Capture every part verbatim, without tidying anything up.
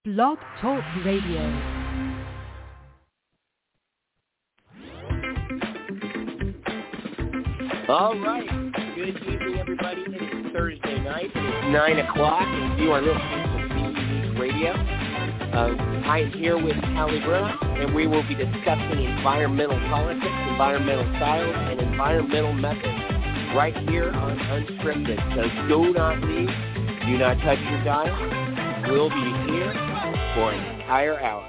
Blog Talk Radio. All right. Good evening, everybody. It is Thursday night. It's nine o'clock, and you are listening to B U N Radio. Uh, I am here with Callie Bruno, and we will be discussing environmental politics, environmental styles, and environmental methods right here on Unscripted. So do not leave. Do not touch your dial. We'll be here for an entire hour.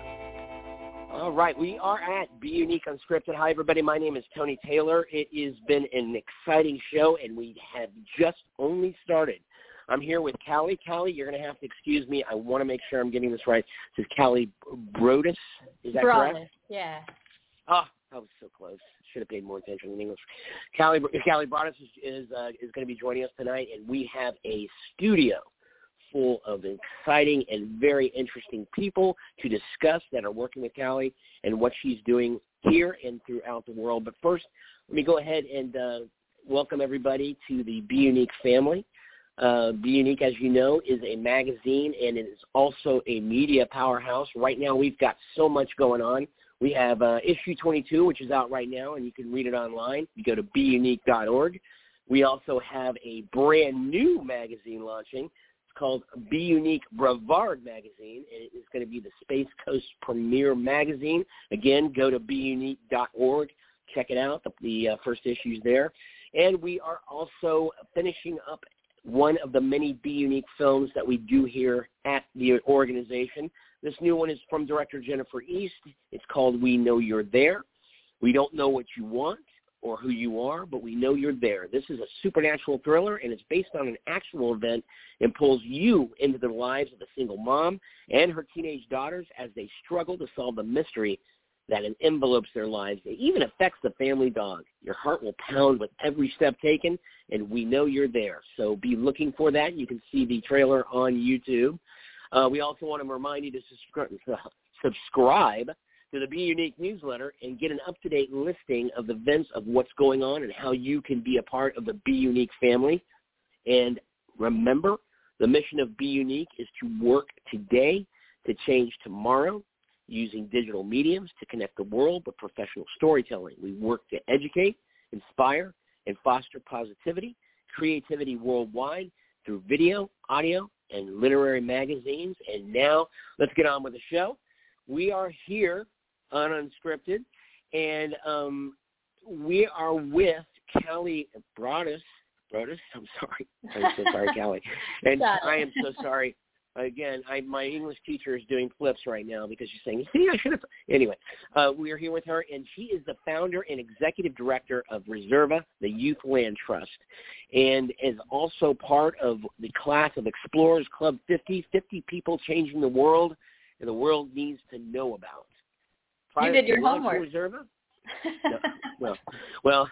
All right, we are at Be Unique Unscripted. Hi, everybody. My name is Tony Taylor. It has been an exciting show, and we have just only started. I'm here with Callie. Callie, you're going to have to excuse me. I want to make sure I'm getting this right. This is Callie Broadus. Is that Broadus, correct? Yeah. Oh, I was so close. Should have paid more attention in English. Callie, Callie Broadus is is, uh, is going to be joining us tonight, and we have a studio full of exciting and very interesting people to discuss that are working with Callie and what she's doing here and throughout the world. But first, let me go ahead and uh, welcome everybody to the Be Unique family. Uh, Be Unique, as you know, is a magazine, and it is also a media powerhouse. Right now, we've got so much going on. We have uh, issue twenty-two, which is out right now, and you can read it online. You go to be unique dot org. We also have a brand new magazine launching. It's called Be Unique Brevard Magazine, and it is going to be the Space Coast premier magazine. Again, go to be unique dot org. Check it out. The, the uh, first issue is there. And we are also finishing up one of the many Be Unique films that we do here at the organization. This new one is from director Jennifer East. It's called We Know You're There. We don't know what you want or who you are, but we know you're there. This is a supernatural thriller, and it's based on an actual event and pulls you into the lives of a single mom and her teenage daughters as they struggle to solve the mystery that envelopes their lives. It even affects the family dog. Your heart will pound with every step taken, and we know you're there. So be looking for that. You can see the trailer on YouTube. Uh, we also want to remind you to subscribe, subscribe to the Be Unique newsletter and get an up-to-date listing of the events of what's going on and how you can be a part of the Be Unique family. And remember, the mission of Be Unique is to work today to change tomorrow, using digital mediums to connect the world with professional storytelling. We work to educate, inspire, and foster positivity, creativity worldwide through video, audio, and literary magazines. And now let's get on with the show. We are here on Unscripted, and um, we are with Callie Broadus. Broadus, I'm sorry. I'm so sorry, Callie. And I am so sorry. Again, I, my English teacher is doing flips right now because she's saying, see, I should have. Anyway, uh, we are here with her, and she is the founder and executive director of Reserva, the Youth Land Trust, and is also part of the class of Explorers Club fifty, fifty people changing the world, and the world needs to know about. Prior you did your homework. Reserva? No, well, well,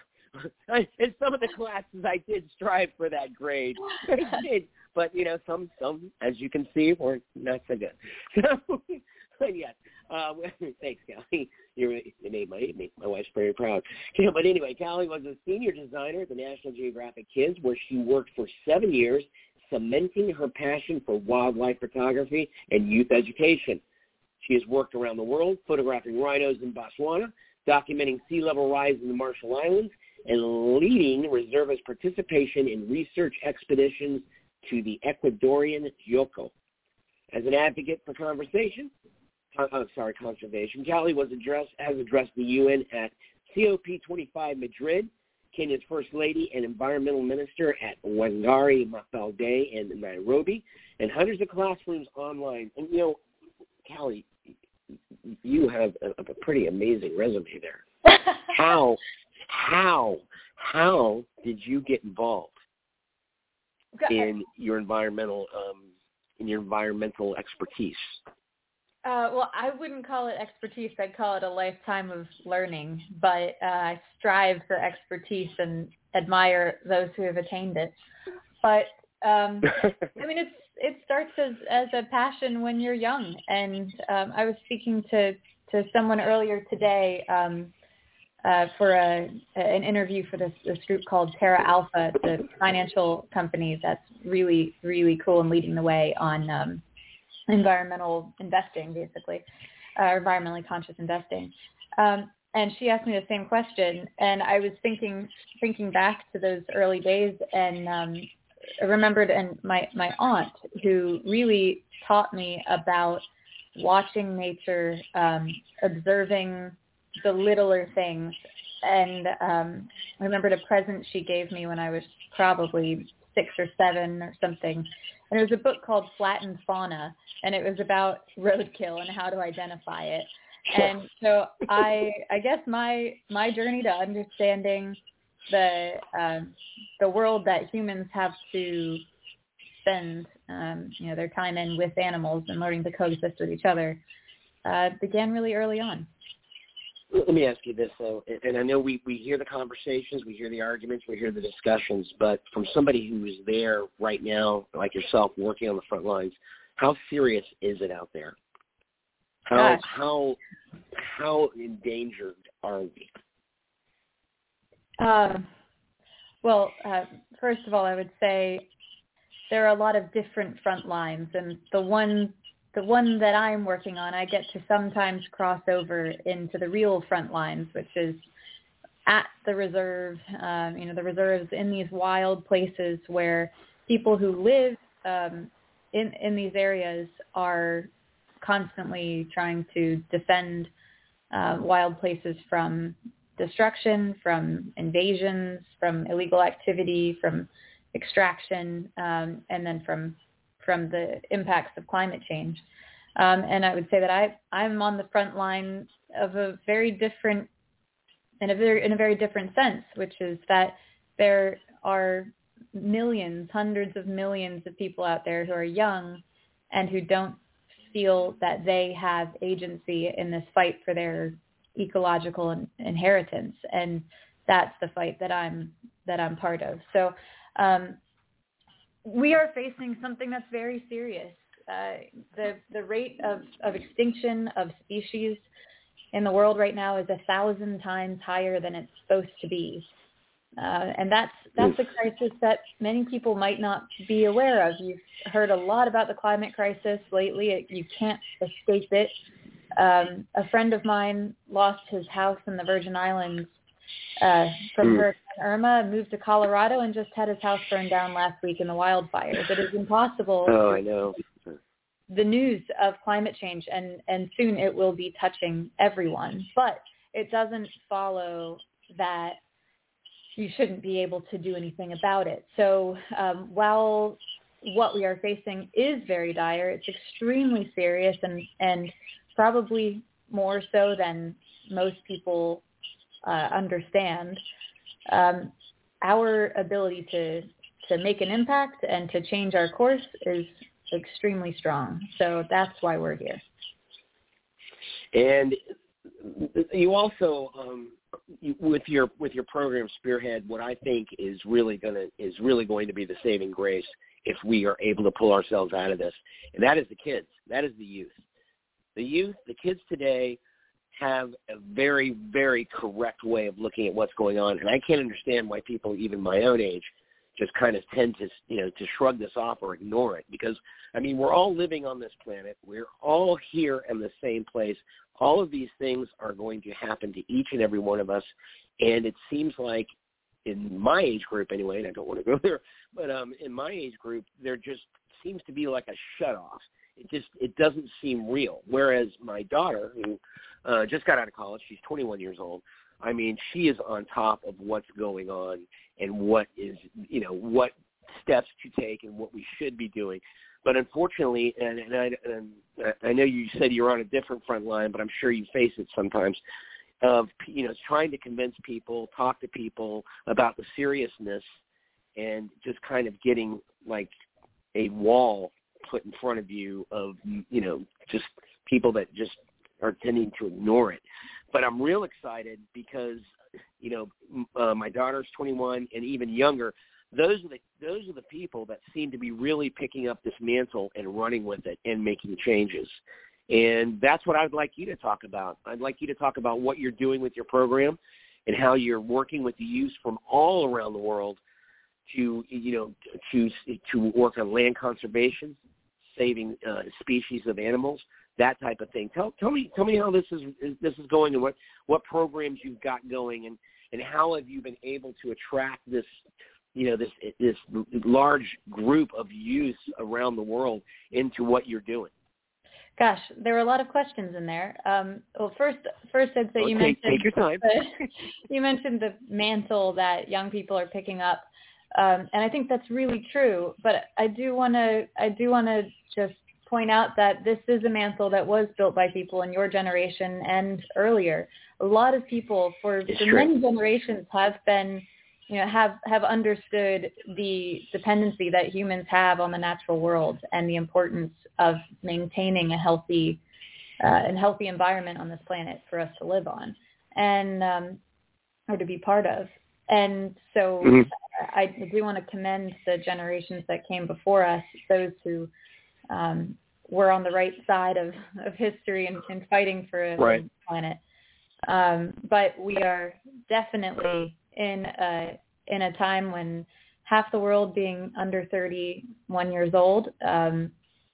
in some of the classes I did strive for that grade. I did. But, you know, some, some, as you can see, were not so good. So, but yes, uh, thanks, Callie. You made my, made my wife's very proud. Yeah, but anyway, Callie was a senior designer at the National Geographic Kids, where she worked for seven years, cementing her passion for wildlife photography and youth education. She has worked around the world, photographing rhinos in Botswana, documenting sea level rise in the Marshall Islands, and leading Reserva's participation in research expeditions to the Ecuadorian Yoko. As an advocate for conversation, uh, sorry, conservation, Callie was addressed, has addressed the U N at C O P twenty-five Madrid, Kenya's First Lady and Environmental Minister at Wangari Maathai in Nairobi, and hundreds of classrooms online. And, you know, Callie, you have a, a pretty amazing resume there. How, how, how did you get involved in your environmental um, in your environmental expertise? Uh, well, I wouldn't call it expertise. I'd call it a lifetime of learning. But uh, I strive for expertise and admire those who have attained it. But um, I mean, it's it starts as, as a passion when you're young. And um, I was speaking to, to someone earlier today. Um, uh, for a, an interview for this, this group called Terra Alpha, the financial company that's really, really cool and leading the way on um, environmental investing, basically, uh, environmentally conscious investing. Um, and she asked me the same question, and I was thinking thinking back to those early days, and um, I remembered and my, my aunt, who really taught me about watching nature, um, observing the littler things. And um, I remembered a present she gave me when I was probably six or seven or something. And it was a book called Flattened Fauna, and it was about roadkill and how to identify it. And so I, I guess my my journey to understanding the um, the world that humans have to spend, um, you know, their time in with animals and learning to coexist with each other uh, began really early on. Let me ask you this, though, and I know we, we hear the conversations, we hear the arguments, we hear the discussions, but from somebody who is there right now, like yourself, working on the front lines, how serious is it out there? How Gosh. how how endangered are we? Um, well, uh, first of all, I would say there are a lot of different front lines, and the one the one that I'm working on, I get to sometimes cross over into the real front lines, which is at the reserve, um, you know, the reserves in these wild places where people who live um, in in these areas are constantly trying to defend uh, wild places from destruction, from invasions, from illegal activity, from extraction, um, and then from from the impacts of climate change. Um, and I would say that I I'm on the front line of a very different, in a very in a very different sense, which is that there are millions, hundreds of millions of people out there who are young and who don't feel that they have agency in this fight for their ecological in- inheritance, and that's the fight that I'm that I'm part of. So um, we are facing something that's very serious. Uh, the the rate of, of extinction of species in the world right now is a thousand times higher than it's supposed to be, uh, and that's that's a crisis that many people might not be aware of. You've heard a lot about the climate crisis lately. It, you can't escape it. Um, a friend of mine lost his house in the Virgin Islands uh, from Hurricane Irma, moved to Colorado, and just had his house burned down last week in the wildfires. It is impossible. Oh, I know. The news of climate change, and, and soon it will be touching everyone. But it doesn't follow that you shouldn't be able to do anything about it. So um, while what we are facing is very dire, it's extremely serious, and, and probably more so than most people uh, understand. Um, our ability to to make an impact and to change our course is extremely strong. So that's why we're here. And you also, um, you, with your with your program Spearhead, what I think is really gonna is really going to be the saving grace if we are able to pull ourselves out of this, and that is the kids. That is the youth. The youth, the kids today have a very, very correct way of looking at what's going on, and I can't understand why people, even my own age, just kind of tend to, you know, to shrug this off or ignore it. Because, I mean, we're all living on this planet. We're all here in the same place. All of these things are going to happen to each and every one of us, and it seems like in my age group anyway, and I don't want to go there, but um, in my age group, there just seems to be like a shut-off. It just it doesn't seem real. Whereas my daughter, who uh, just got out of college, she's twenty-one years old. I mean, she is on top of what's going on and what is, you know, what steps to take and what we should be doing. But unfortunately, and, and, I, and I know you said you're on a different front line, but I'm sure you face it sometimes, of, you know, trying to convince people, talk to people about the seriousness, and just kind of getting like a wall put in front of you of, you know, just people that just are tending to ignore it. But I'm real excited because, you know, uh, my daughter's twenty-one and even younger. Those are the those are the people that seem to be really picking up this mantle and running with it and making changes. And that's what I'd like you to talk about. I'd like you to talk about what you're doing with your program and how you're working with the youth from all around the world to, you know, to to work on land conservation, saving uh, species of animals, that type of thing. Tell, tell me, tell me how this is, is this is going, and what, what programs you've got going, and, and how have you been able to attract this, you know, this this large group of youth around the world into what you're doing? Gosh, there were a lot of questions in there. Um, well, first, first I'd say well, you take, mentioned take your time. The, you mentioned the mantle that young people are picking up, um, and I think that's really true. But I do want to, I do want to just point out that this is a mantle that was built by people in your generation and earlier. A lot of people for, for many generations have been, you know, have, have understood the dependency that humans have on the natural world and the importance of maintaining a healthy uh, and healthy environment on this planet for us to live on and um, or to be part of. And so mm-hmm. I, I do want to commend the generations that came before us, those who um, were on the right side of, of history and, and fighting for a right. planet. Um, but we are definitely in a, in a time when half the world being under thirty-one years old, um,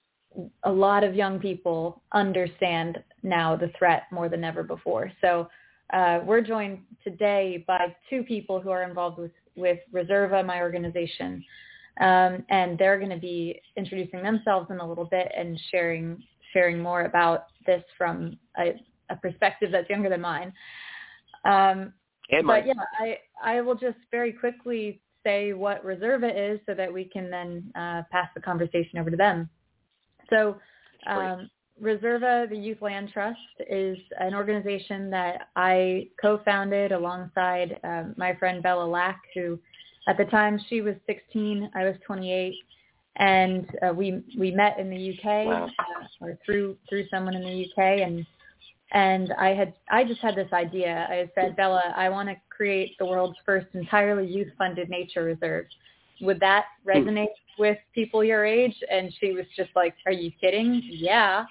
a lot of young people understand now the threat more than ever before. So uh, we're joined today by two people who are involved with, with Reserva, my organization, um, and they're going to be introducing themselves in a little bit and sharing sharing more about this from a, a perspective that's younger than mine. Um, and but yeah, I, I will just very quickly say what Reserva is so that we can then uh, pass the conversation over to them. So um, Reserva, the Youth Land Trust, is an organization that I co-founded alongside uh, my friend Bella Lack, who at the time she was sixteen, I was twenty-eight, and uh, we we met in the U K wow. uh, or through through someone in the U K, and and I had I just had this idea. I said, Bella, I want to create the world's first entirely youth-funded nature reserve. Would that resonate with people your age? And she was just like, are you kidding? Yeah.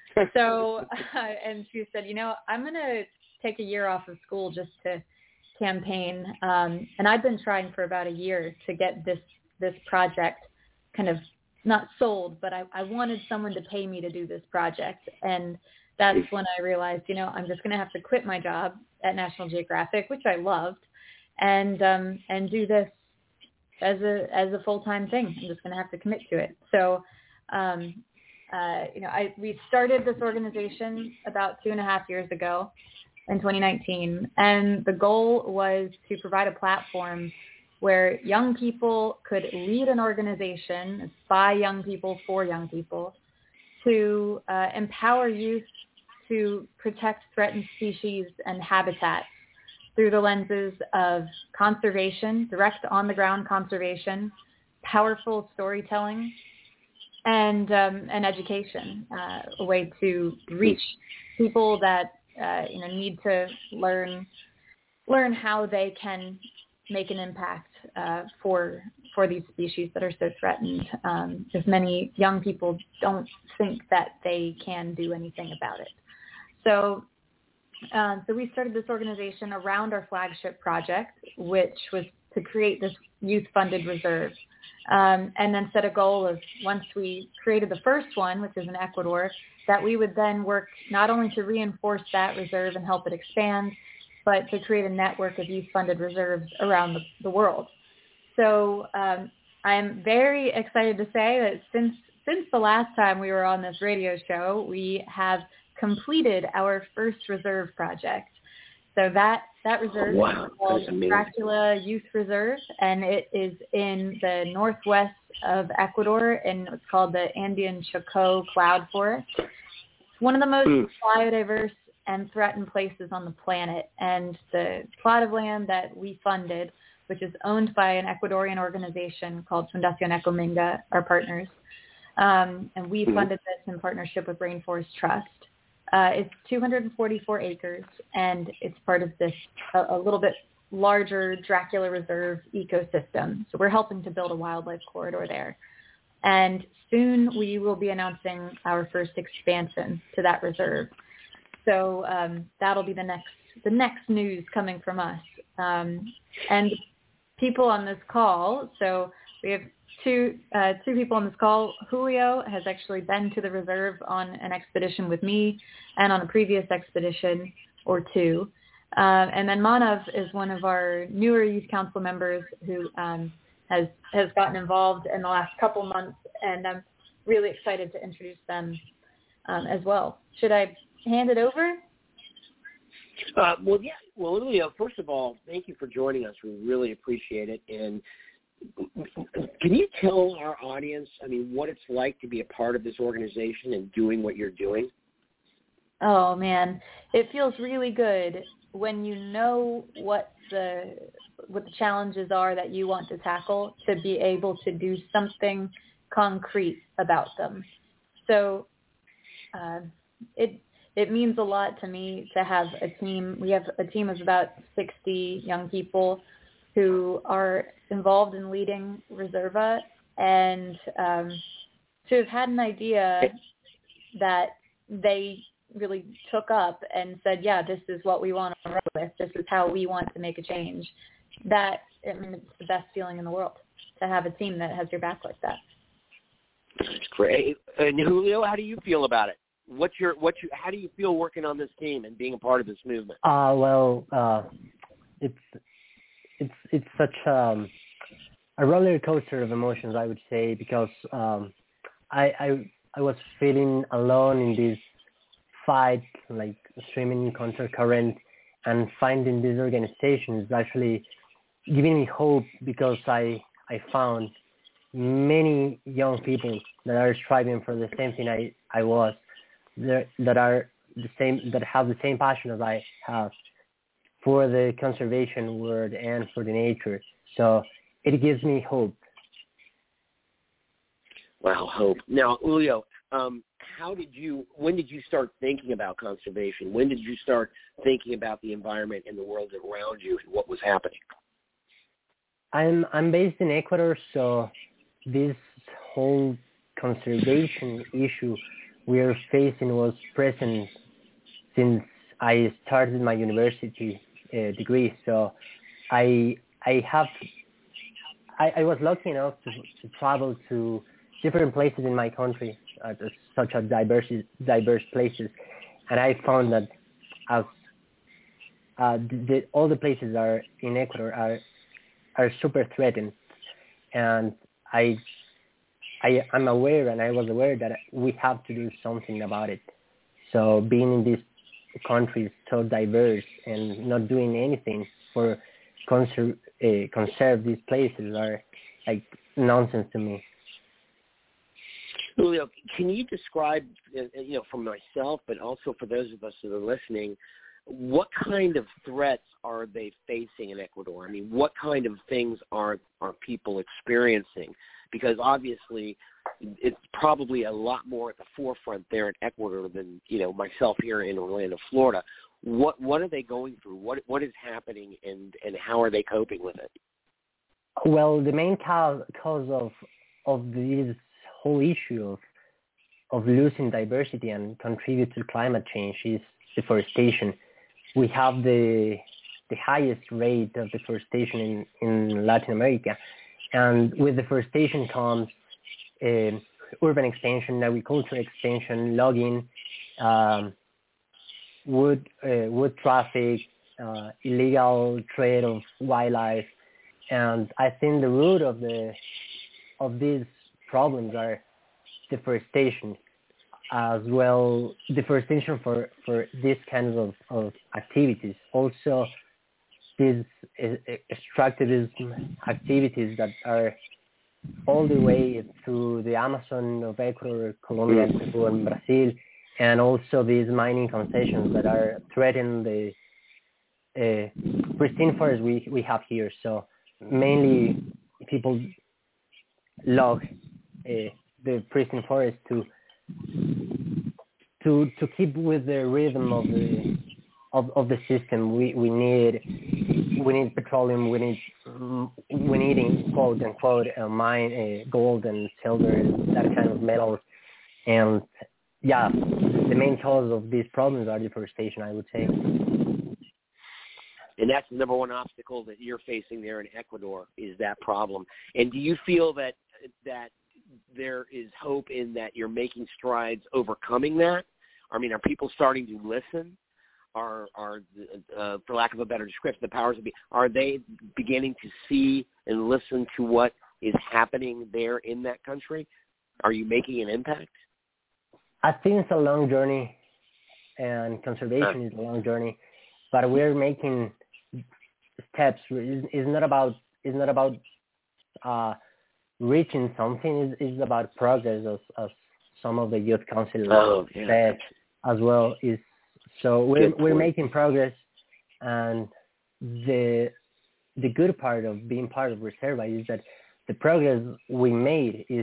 So, uh, and she said, you know, I'm going to take a year off of school just to campaign. Um, and I've been trying for about a year to get this, this project kind of not sold, but I, I wanted someone to pay me to do this project. And that's when I realized, you know, I'm just going to have to quit my job at National Geographic, which I loved, and, um, and do this as a as a full-time thing. I'm just going to have to commit to it. So, um, uh, you know, I we started this organization about two and a half years ago in twenty nineteen, and the goal was to provide a platform where young people could lead an organization by young people for young people to uh, empower youth to protect threatened species and habitats through the lenses of conservation, direct on-the-ground conservation, powerful storytelling, and um, and education, uh, a way to reach people that uh, you know need to learn learn how they can make an impact uh, for for these species that are so threatened. Um, because many young people don't think that they can do anything about it. So. Um, so we started this organization around our flagship project, which was to create this youth-funded reserve, um, and then set a goal of once we created the first one, which is in Ecuador, that we would then work not only to reinforce that reserve and help it expand, but to create a network of youth-funded reserves around the, the world. So um, I'm very excited to say that since since the last time we were on this radio show, we have completed our first reserve project. So that, that reserve wow, is called Dracula Youth Reserve, and it is in the northwest of Ecuador, and it's called the Andean Chocó Cloud Forest. It's one of the most mm. biodiverse and threatened places on the planet, and the plot of land that we funded, which is owned by an Ecuadorian organization called Fundación Ecominga, our partners, um, and we funded this in partnership with Rainforest Trust. Uh, it's two hundred forty-four acres, and it's part of this a, a little bit larger Dracula Reserve ecosystem. So we're helping to build a wildlife corridor there. And soon we will be announcing our first expansion to that reserve. So um, that'll be the next the next news coming from us. Um, and people on this call, so we have two uh, two people on this call. Julio has actually been to the reserve on an expedition with me and on a previous expedition or two. Uh, and then Manav is one of our newer youth council members who um, has has gotten involved in the last couple months, and I'm really excited to introduce them um, as well. Should I hand it over? Uh, well, yeah. Well, Julio, first of all, thank you for joining us. We really appreciate it. And can you tell our audience, I mean, what it's like to be a part of this organization and doing what you're doing? Oh, man. It feels really good when you know what the what the challenges are that you want to tackle, to be able to do something concrete about them. So uh, it it means a lot to me to have a team. We have a team of about sixty young people who are involved in leading Reserva, and um, to have had an idea that they really took up and said, yeah, this is what we want to run with. This is how we want to make a change. That, I mean, it's the best feeling in the world to have a team that has your back like that. That's great. And Julio, how do you feel about it? What's your, what's your, how do you feel working on this team and being a part of this movement? Uh, well, uh, it's, it's, it's such um, a roller coaster of emotions, I would say, because um, I, I, I was feeling alone in this fight, like swimming contra current, and finding this organization is actually giving me hope, because I, I found many young people that are striving for the same thing I, I was, that, that are the same, that have the same passion as I have for the conservation world and for the nature. So it gives me hope. Wow, hope. Now, Julio, um, how did you, when did you start thinking about conservation? When did you start thinking about the environment and the world around you and what was happening? I'm I'm based in Ecuador, so this whole conservation issue we are facing was present since I started my university uh, degree. So I I have I, I was lucky enough to, to travel to different places in my country, uh, such as diverse diverse places, and I found that as uh, the, the, all the places are in Ecuador are are super threatened, and I I am aware, and I was aware that we have to do something about it. So being in these countries so diverse and not doing anything for conserve uh, conserve these places are like nonsense to me. Julio, can you describe, you know, from myself, but also for those of us that are listening, what kind of threats are they facing in Ecuador? I mean, what kind of things are are people experiencing? Because obviously, it's probably a lot more at the forefront there in Ecuador than, you know, myself here in Orlando, Florida. What what are they going through? What what is happening, and, and how are they coping with it? Well, the main cause cause of of this whole issue of of losing diversity and contribute to climate change is deforestation. We have the the highest rate of deforestation in, in Latin America, and with deforestation comes uh, urban expansion, agriculture expansion, logging, um, wood uh, wood traffic, uh, illegal trade of wildlife, and I think the root of the of these problems are deforestation, as well deforestation for, for these kinds of, of activities. Also, these extractivism activities that are all the way through the Amazon of Ecuador, Colombia, Peru, and Brazil, and also these mining concessions that are threatening the uh, pristine forests we, we have here. So mainly people log uh, the pristine forest to to to keep with the rhythm of the of, of the system. We we need we need petroleum. We need um, we need quote unquote uh, mine uh, gold and silver, that kind of metals. And yeah, the main cause of these problems are deforestation, I would say. And that's the number one obstacle that you're facing there in Ecuador, is that problem. And do you feel that that there is hope in that you're making strides overcoming that? I mean, are people starting to listen? Are, are uh, for lack of a better description, the powers that be, are they beginning to see and listen to what is happening there in that country? Are you making an impact? I think it's a long journey, and conservation is a long journey, but we're making steps. It's not about it's not about uh, reaching something. It's, it's about progress, as, as some of the youth councilors oh, yeah. said as well. Is so we're we're making progress, and the the good part of being part of Reserva is that the progress we made is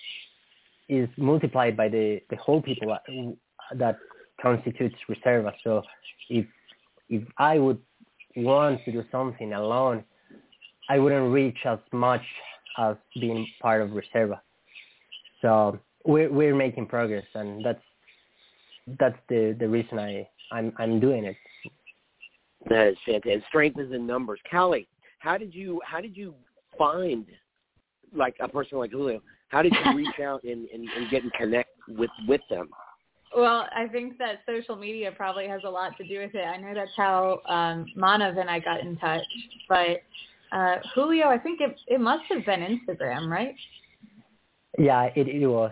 is multiplied by the, the whole people that constitutes Reserva. So if if I would want to do something alone, I wouldn't reach as much as being part of Reserva. So we're we're making progress, and that's that's the, the reason I I'm I'm doing it. That is fantastic. Strength is in numbers. Callie, how did you how did you find like a person like Julio? How did you reach out and, and, and get and connect with, with them? Well, I think that social media probably has a lot to do with it. I know that's how um, Manav and I got in touch. But uh, Julio, I think it it must have been Instagram, right? Yeah, it, it was.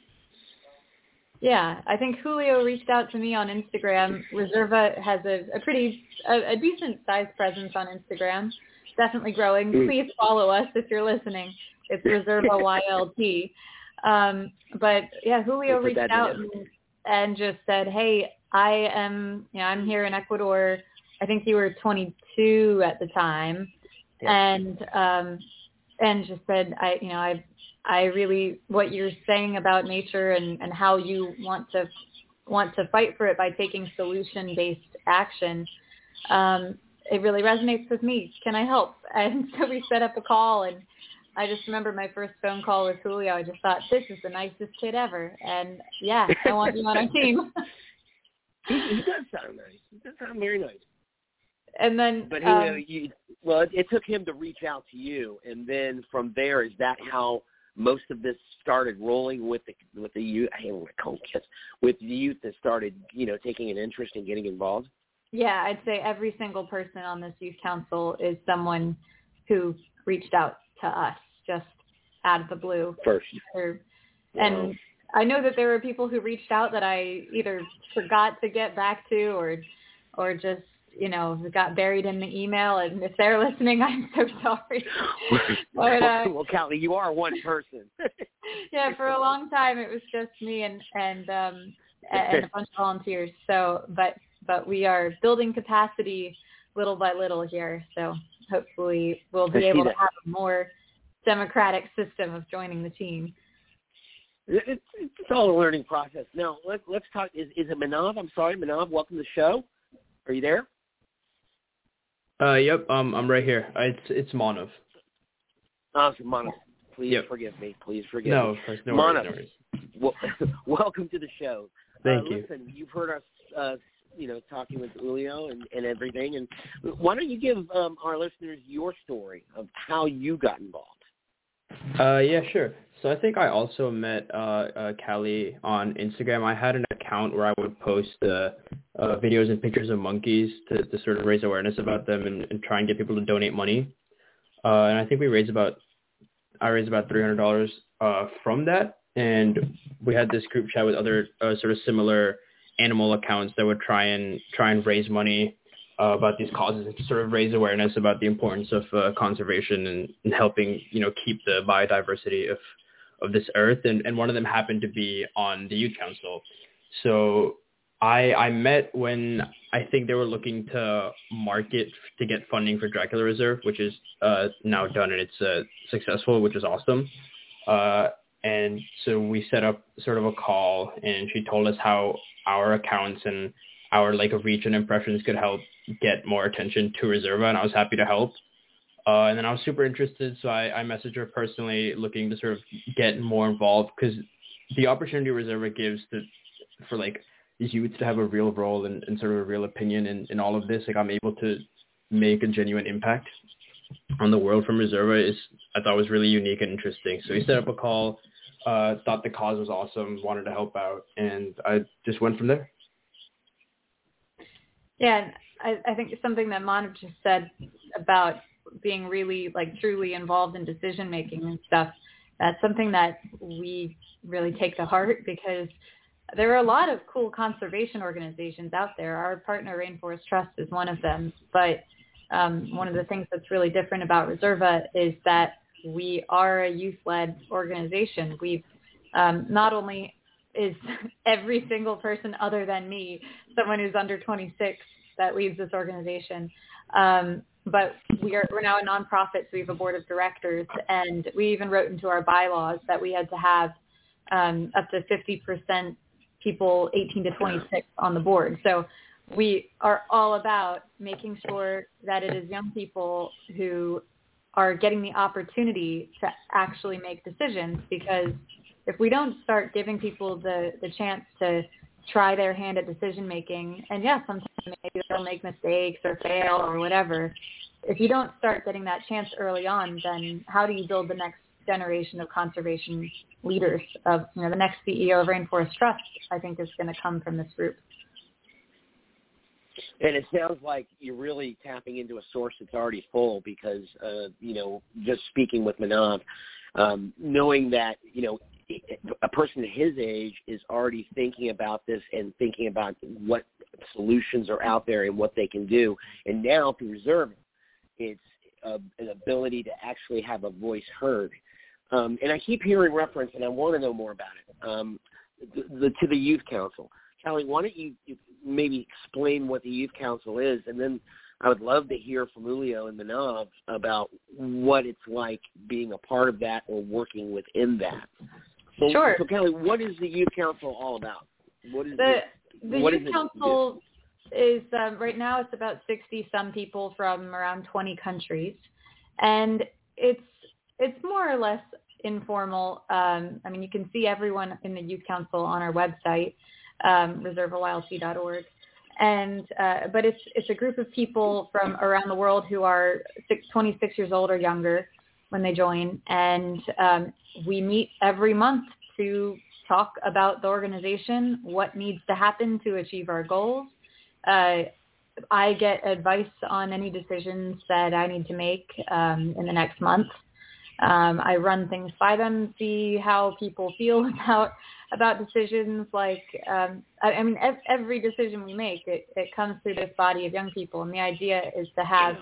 Yeah, I think Julio reached out to me on Instagram. Reserva has a, a pretty, a, a decent-sized presence on Instagram. Definitely growing. Please follow us if you're listening. It's Reserva Y L T. Um, but yeah, Julio reached out and, and just said, "Hey, I am, you know, I'm here in Ecuador. I think you were twenty-two at the time, yeah. and um, and just said, I, you know, I, I really what you're saying about nature and, and how you want to want to fight for it by taking solution-based action. Um, it really resonates with me. Can I help?" And so we set up a call, and I just remember my first phone call with Julio. I just thought, this is the nicest kid ever. And, yeah, I want you on our team. he, he does sound nice. He does sound very nice. And then... But, um, he, you, well, it, it took him to reach out to you. And then from there, is that how most of this started rolling with the with the youth? I don't want to call kids. With the youth that started, you know, taking an interest in getting involved? Yeah, I'd say every single person on this youth council is someone who reached out to us just out of the blue. First. Or, and wow. I know that there were people who reached out that I either forgot to get back to or or just, you know, got buried in the email. And if they're listening, I'm so sorry. but, uh, well, Callie, you are one person. Yeah, for a long time it was just me and, and, um, and a bunch of volunteers. So, but, but we are building capacity little by little here. So hopefully we'll be able to have a more democratic system of joining the team. It's, it's all a learning process. Now, let, let's talk. Is, is it Manav? I'm sorry, Manav. Welcome to the show. Are you there? Uh, yep, um, I'm right here. It's it's Manav. Oh, it's Manav. Please yep. forgive me. Please forgive no, me. No, no Manav, worries. Well, welcome to the show. Thank uh, you. Listen, you've heard us, uh, you know, talking with Julio and, and everything. And why don't you give um, our listeners your story of how you got involved? Uh, yeah, sure. So I think I also met uh, uh, Callie on Instagram. I had an account where I would post uh, uh, videos and pictures of monkeys to, to sort of raise awareness about them and, and try and get people to donate money. Uh, and I think we raised about, I raised about three hundred dollars uh, from that. And we had this group chat with other uh, sort of similar animal accounts that would try and try and raise money uh, about these causes and to sort of raise awareness about the importance of uh, conservation and, and helping, you know, keep the biodiversity of, of this earth. And, and one of them happened to be on the youth council. So I, I met when I think they were looking to market to get funding for Dracula Reserve, which is uh, now done and it's uh, successful, which is awesome. Uh, and so we set up sort of a call and she told us how our accounts and our like reach and impressions could help get more attention to Reserva, and I was happy to help. Uh, and then I was super interested, so I, I messaged her personally looking to sort of get more involved because the opportunity Reserva gives to for like these youths to have a real role and, and sort of a real opinion in, in all of this, like I'm able to make a genuine impact. on the world from Reserva is I thought was really unique and interesting. So he set up a call, uh, thought the cause was awesome, wanted to help out, and I just went from there. Yeah, and I, I think something that Manav just said about being really, like, truly involved in decision making and stuff, that's something that we really take to heart, because there are a lot of cool conservation organizations out there. Our partner, Rainforest Trust, is one of them. But um, one of the things that's really different about Reserva is that we are a youth-led organization. We've um, not only is every single person other than me someone who's under twenty-six that leads this organization, um, but we are, we're now a nonprofit, so we have a board of directors, and we even wrote into our bylaws that we had to have um, up to fifty percent people eighteen to twenty-six on the board. So we are all about making sure that it is young people who are getting the opportunity to actually make decisions, because if we don't start giving people the, the chance to try their hand at decision making, and yes, sometimes maybe they'll make mistakes or fail or whatever, if you don't start getting that chance early on, then how do you build the next generation of conservation leaders? Of, you know, the next C E O of Rainforest Trust, I think, is going to come from this group. And it sounds like you're really tapping into a source that's already full, because, uh, you know, just speaking with Manav, um, knowing that, you know, a person his age is already thinking about this and thinking about what solutions are out there and what they can do. And now through Reserva, it's uh, an ability to actually have a voice heard. Um, and I keep hearing reference, and I want to know more about it, um, the, the, to the Youth Council. Callie, why don't you, you maybe explain what the Youth Council is, and then I would love to hear from Julio and Manav about what it's like being a part of that or working within that. So, sure. So, Callie, what is the Youth Council all about? What is the it, the what Youth is Council is um, right now it's about sixty some people from around twenty countries, and it's it's more or less informal. Um, I mean, you can see everyone in the Youth Council on our website, um, reserva y l c dot org, and uh, but it's it's a group of people from around the world who are six, twenty-six years old or younger when they join, and um, we meet every month to talk about the organization, what needs to happen to achieve our goals. Uh, I get advice on any decisions that I need to make um, in the next month. Um, I run things by them, see how people feel about about decisions. Like, um, I, I mean, ev- every decision we make, it, it comes through this body of young people, and the idea is to have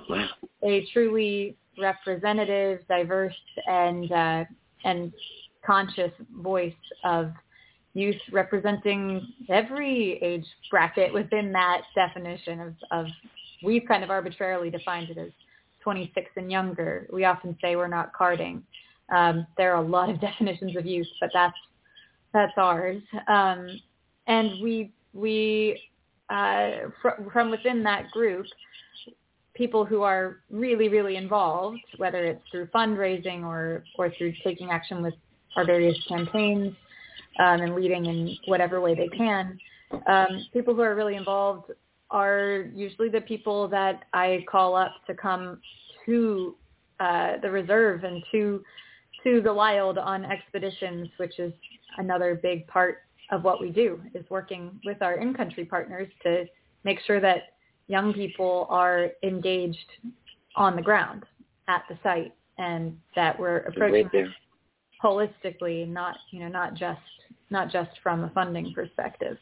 a truly representative, diverse, and uh, and conscious voice of youth representing every age bracket within that definition of, of we've kind of arbitrarily defined it as twenty-six and younger. We often say we're not carding. Um, there are a lot of definitions of youth, but that's that's ours. Um, and we we uh, fr- from within that group, people who are really really involved, whether it's through fundraising or or through taking action with our various campaigns um, and leading in whatever way they can. Um, people who are really involved are usually the people that I call up to come to uh, the reserve and to to the wild on expeditions, which is another big part of what we do, is working with our in-country partners to make sure that young people are engaged on the ground at the site, and that we're approaching it holistically, not you know not just not just from a funding perspective.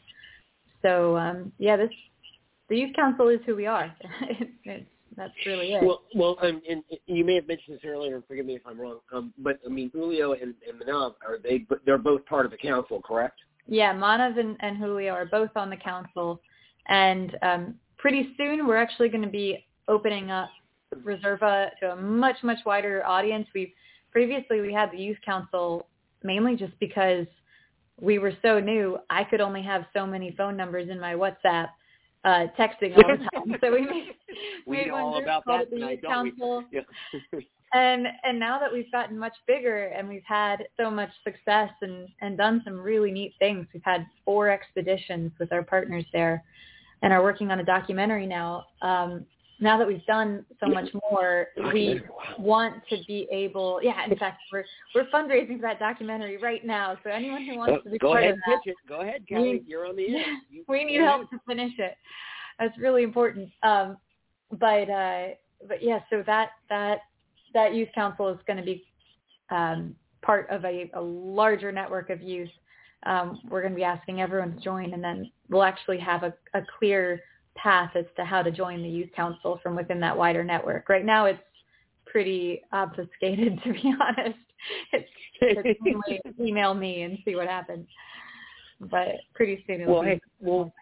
So um, yeah, this. The Youth Council is who we are. it's, that's really it. Well, well, um, and you may have mentioned this earlier, and forgive me if I'm wrong, um, but, I mean, Julio and, and Manav, are they, they're both part of the council, correct? Yeah, Manav and, and Julio are both on the council, and um, pretty soon we're actually going to be opening up Reserva to a much, much wider audience. We previously we had the Youth Council mainly just because we were so new. I could only have so many phone numbers in my WhatsApp. Uh, texting all the time, so we made, we made know one all group about called that the tonight, Youth don't Council, we? Yeah. and and now that we've gotten much bigger and we've had so much success and and done some really neat things, we've had four expeditions with our partners there, and are working on a documentary now. Um, now that we've done so much more, we want to be able, yeah, in fact, we're we're fundraising for that documentary right now. So anyone who wants to be Go part ahead of and that, pitch it. Go ahead, Kelly. we, You're on the air. You, we need help to finish it. That's really important. Um, but uh, but yeah, so that that that youth council is going to be um, part of a, a larger network of youth. Um, we're going to be asking everyone to join, and then we'll actually have a, a clear path as to how to join the youth council from within that wider network. Right now, it's pretty obfuscated, to be honest. It's, it's mainly email me and see what happens. But pretty soon it'll well, be. Hey, well,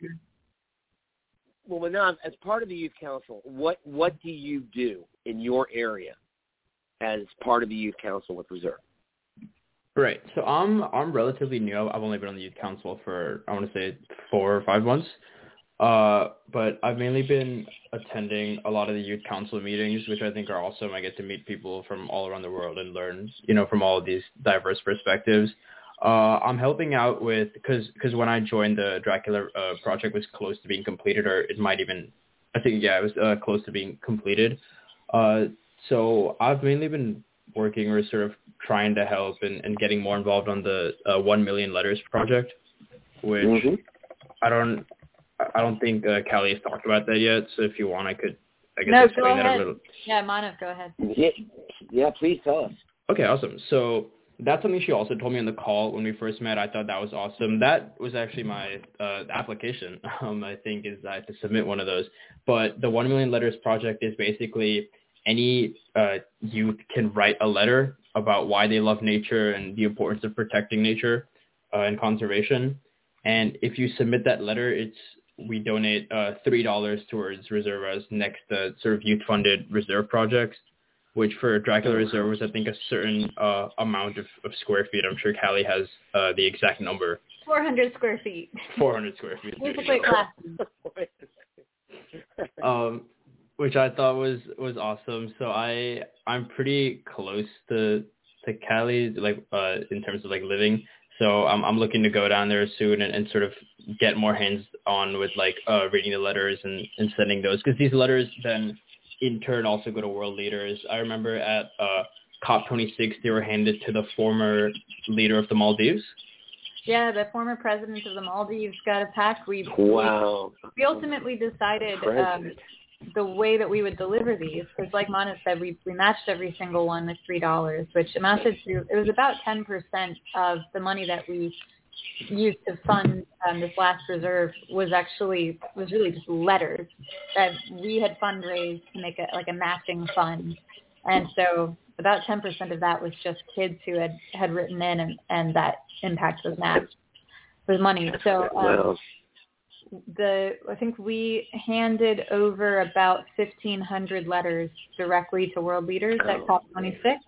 well, Manon, as part of the youth council, what what do you do in your area as part of the youth council with Reserve? Right. So I'm I'm relatively new. I've only been on the youth council for I want to say four or five months. Uh, but I've mainly been attending a lot of the youth council meetings, which I think are awesome. I get to meet people from all around the world and learn, you know, from all of these diverse perspectives. Uh, I'm helping out with, because because when I joined, the Dracula uh, project was close to being completed, or it might even, I think, yeah, it was uh, close to being completed. Uh, so I've mainly been working or sort of trying to help and, and getting more involved on the uh, one million Letters project, which mm-hmm. I don't... I don't think uh, Callie has talked about that yet, so if you want, I could, I guess, no, explain go that ahead. a little. Yeah, Manav, go ahead. Yeah, yeah, please tell us. Okay, awesome. So that's something she also told me on the call when we first met. I thought that was awesome. That was actually my uh, application, um, I think, is I have to submit one of those. But the one million Letters project is basically any uh, youth can write a letter about why they love nature and the importance of protecting nature uh, and conservation. And if you submit that letter, it's we donate uh, three dollars towards Reserva's next uh, sort of youth-funded reserve projects, which for Dracula Reserve was, I think, a certain uh, amount of, of square feet. I'm sure Callie has uh, the exact number. four hundred square feet. four hundred square feet. Basically class. um, which I thought was, was awesome. So I, I'm pretty close to, to Callie, like, uh, in terms of, like, living. So I'm I'm looking to go down there soon and, and sort of get more hands on with like uh, reading the letters and, and sending those, because these letters then in turn also go to world leaders. I remember at uh, COP twenty-six they were handed to the former leader of the Maldives. Yeah, the former president of the Maldives got a pack. We wow. we, we ultimately decided um, the way that we would deliver these, because like Mana said, we, we matched every single one with three dollars, which amounted to, it was about ten percent of the money that we used to fund um, this last reserve was actually, was really just letters that we had fundraised to make it like a matching fund. And so about ten percent of that was just kids who had, had written in, and, and that impact was matched with money. So um, the I think we handed over about fifteen hundred letters directly to world leaders at COP twenty-six.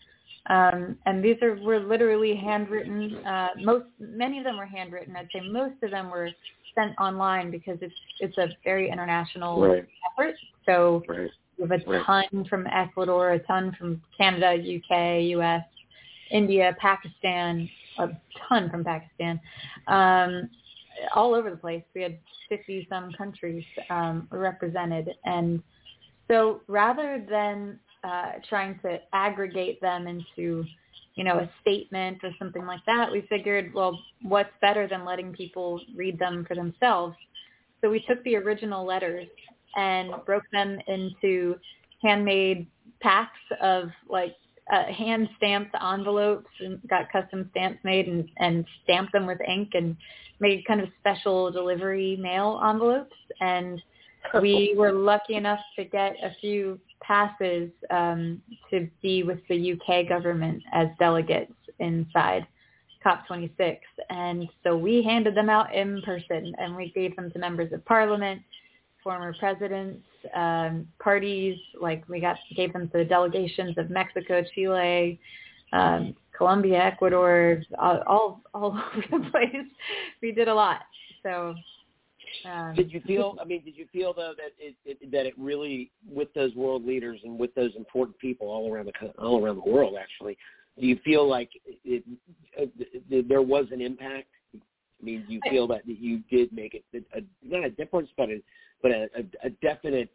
Um, and these are were literally handwritten. Uh, most, many of them were handwritten. I'd say most of them were sent online because it's it's a very international right. effort. So right. we have a right. ton from Ecuador, a ton from Canada, U K, U S, India, Pakistan, a ton from Pakistan. Um, all over the place. We had fifty some countries um, represented. And so rather than uh, trying to aggregate them into, you know, a statement or something like that, we figured, well, what's better than letting people read them for themselves? So we took the original letters and broke them into handmade packs of like uh, hand-stamped envelopes, and got custom stamps made and, and stamped them with ink and made kind of special delivery mail envelopes. And we were lucky enough to get a few passes um, to be with the U K government as delegates inside COP twenty-six. And so we handed them out in person, and we gave them to members of parliament, former presidents, um, parties, like we got gave them to the delegations of Mexico, Chile, um, Colombia, Ecuador, all, all all over the place. We did a lot. So um, did you feel? I mean, did you feel though that it, it that it really, with those world leaders and with those important people all around the all around the world, actually, do you feel like it, it, it, there was an impact? I mean, do you feel that you did make it a, not a difference, but a but a, a, a definite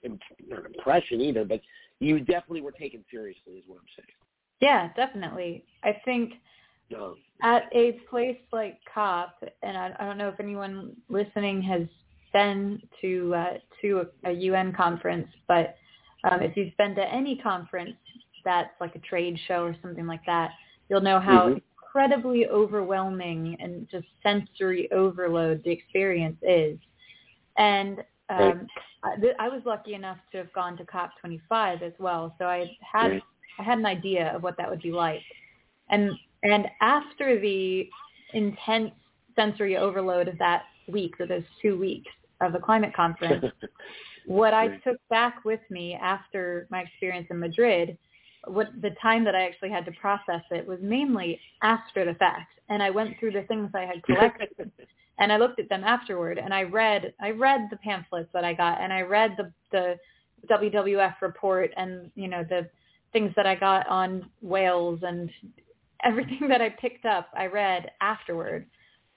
not impression either, but you definitely were taken seriously is what I'm saying. Yeah, definitely. I think Um, at a place like COP, and I, I don't know if anyone listening has been to uh, to a, a U N conference, but um, if you've been to any conference that's like a trade show or something like that, you'll know how mm-hmm. incredibly overwhelming and just sensory overload the experience is. And um, right. I, th- I was lucky enough to have gone to COP twenty-five as well, so I had right. I had an idea of what that would be like. And and after the intense sensory overload of that week, or those two weeks of the climate conference, what I took back with me after my experience in Madrid, what the time that I actually had to process it was mainly after the fact. And I went through the things I had collected and I looked at them afterward, and I read I read the pamphlets that I got, and I read the the W W F report, and you know the things that I got on whales, and everything that I picked up I read afterward.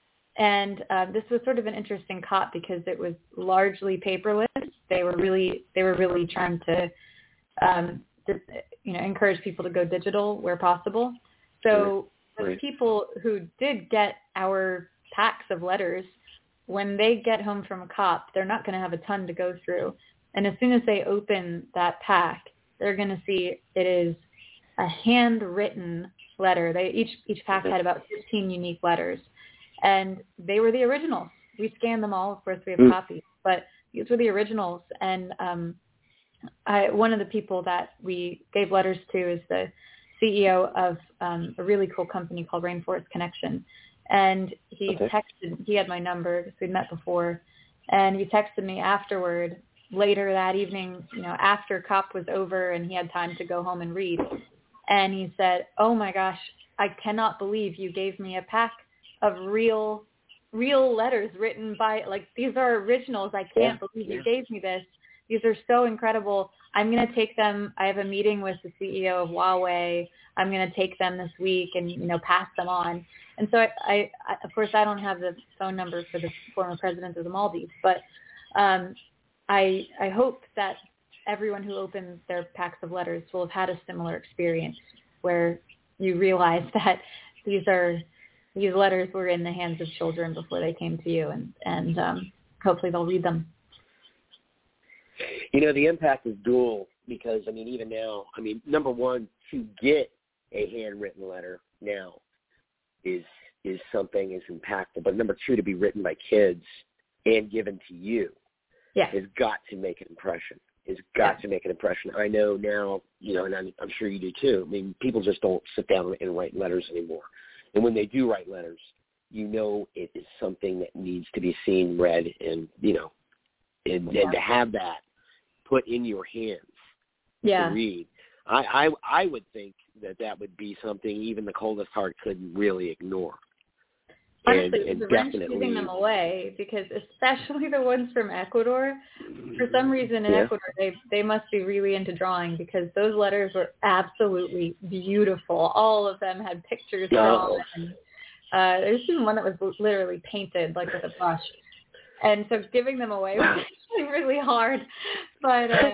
And uh, this was sort of an interesting COP because it was largely paperless. They were really they were really trying to um, to, you know encourage people to go digital where possible. So right. the people who did get our packs of letters, when they get home from a COP, they're not going to have a ton to go through. And as soon as they open that pack, they're going to see it is a handwritten letter. They each each pack had about fifteen unique letters, and they were the originals. We scanned them all. Of course, we have mm. copies, but these were the originals. And um, I, one of the people that we gave letters to is the C E O of um, a really cool company called Rainforest Connection. And he okay. texted, he had my number because we'd met before, and he texted me afterward, later that evening, you know, after COP was over and he had time to go home and read. And he said, oh my gosh, I cannot believe you gave me a pack of real, real letters written by, like, these are originals. I can't yeah. believe yeah. you gave me this. These are so incredible. I'm going to take them. I have a meeting with the C E O of Huawei. I'm going to take them this week and, you know, pass them on. And so, I, I, I, of course, I don't have the phone number for the former president of the Maldives, but um, I, I hope that everyone who opens their packs of letters will have had a similar experience where you realize that these are these letters were in the hands of children before they came to you, and, and um, hopefully they'll read them. You know, the impact is dual because, I mean, even now, I mean, number one, to get a handwritten letter now is is something is impactful. But number two, to be written by kids and given to you yeah. has got to make an impression. Has got yeah. to make an impression. I know now, you know, and I'm, I'm sure you do too. I mean, people just don't sit down and write letters anymore. And when they do write letters, you know it is something that needs to be seen, read, and, you know, and, yeah. and to have that put in your hands yeah. to read. I, I I would think that that would be something even the coldest heart couldn't really ignore. Honestly, and, it was and a wrench definitely giving them away because especially the ones from Ecuador, for some reason in yeah. Ecuador, they, they must be really into drawing because those letters were absolutely beautiful. All of them had pictures drawn. Oh. And, uh, there's even one that was literally painted like with a brush. And so giving them away was actually really hard, but uh,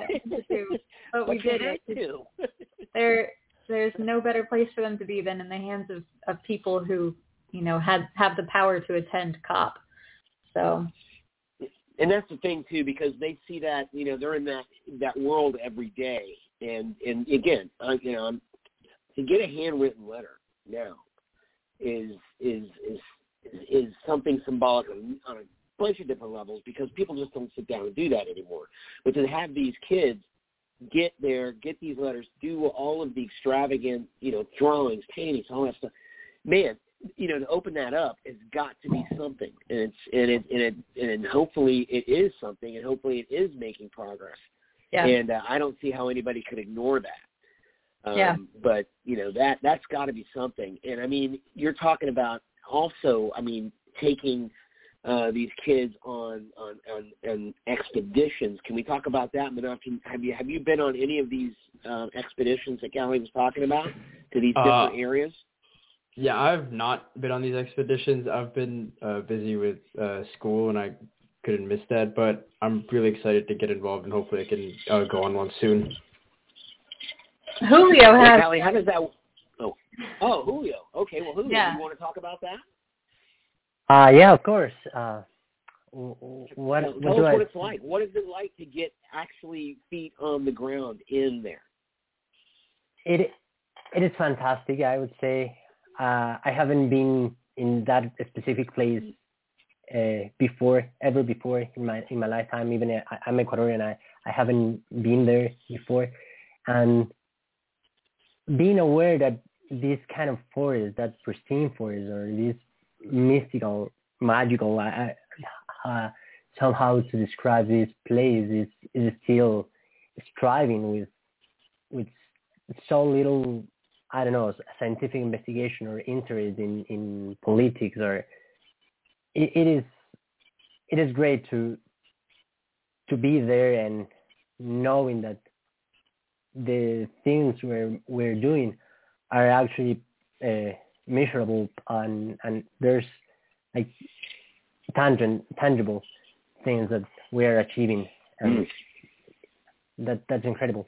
but we did it. There, there's no better place for them to be than in the hands of, of people who, you know, had have the power to attend COP. So, and that's the thing too, because they see that, you know, they're in that that world every day, and and again, uh, you know, to get a handwritten letter now is is is is something symbolic on, on a bunch of different levels because people just don't sit down and do that anymore. But to have these kids get there, get these letters, do all of the extravagant, you know, drawings, paintings, all that stuff, man, you know, to open that up, it's got to be something, and it's and it and it and hopefully it is something, and hopefully it is making progress. Yeah. And uh, I don't see how anybody could ignore that. Um, yeah. But you know that that's got to be something. And I mean, you're talking about also, I mean, taking uh, these kids on, on on on expeditions. Can we talk about that? Manav, can, have you have you been on any of these uh, expeditions that Callie was talking about to these different uh, areas? Yeah, I've not been on these expeditions. I've been uh, busy with uh, school, and I couldn't miss that. But I'm really excited to get involved, and hopefully I can uh, go on one soon. Julio has. Well, Callie, how does that? Oh, oh, Julio. Okay, well, Julio, Yeah. do you want to talk about that? Uh, yeah, of course. Uh, w- w- what, Tell, what tell do us I what it's like. What is it like to get actually feet on the ground in there? It it is fantastic. I would say uh, I haven't been in that specific place uh, before, ever before in my in my lifetime. Even I, I'm Ecuadorian. I, I haven't been there before, and being aware that this kind of forest, that pristine forest, or this mystical, magical, I, I, uh, somehow to describe this place is is still striving with with so little, I don't know, scientific investigation or interest in, in politics, or it, it is it is great to to be there and knowing that the things we're we're doing are actually uh, measurable, and and there's like tangent tangible things that we're achieving, and mm. that that's incredible.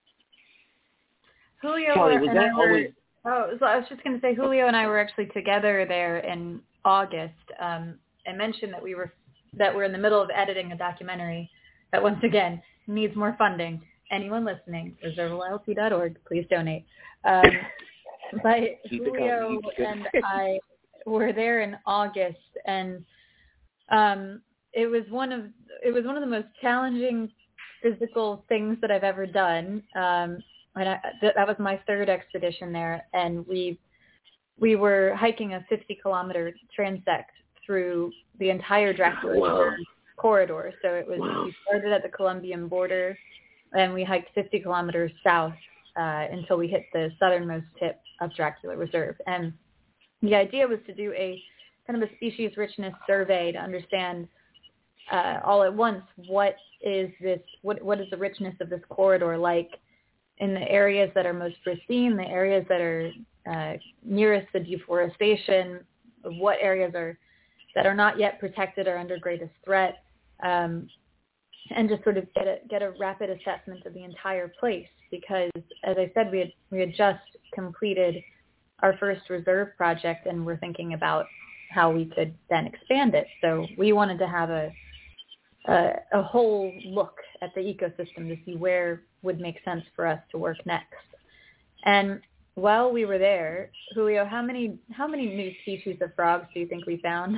Julio Kelly, was and that I were, always... oh, so I was just going to say, Julio and I were actually together there in August. Um, I mentioned that we were that we're in the middle of editing a documentary that, once again, needs more funding. Anyone listening, reserve L L C dot org, please donate. Um, but Julio and I were there in August, and um, it was one of it was one of the most challenging physical things that I've ever done. Um, And I, th- that was my third expedition there, and we we were hiking a fifty kilometer transect through the entire Dracula wow. corridor. So it was wow. we started at the Colombian border, and we hiked fifty kilometers south uh, until we hit the southernmost tip of Dracula Reserve. And the idea was to do a kind of a species richness survey to understand uh, all at once what is this what what is the richness of this corridor like in the areas that are most pristine, the areas that are uh, nearest the deforestation, what areas are that are not yet protected or under greatest threat, um, and just sort of get a get a rapid assessment of the entire place. Because, as I said, we had we had just completed our first reserve project, and we're thinking about how we could then expand it. So we wanted to have a a, a whole look at the ecosystem to see where would make sense for us to work next. And while we were there, Julio, how many how many new species of frogs do you think we found?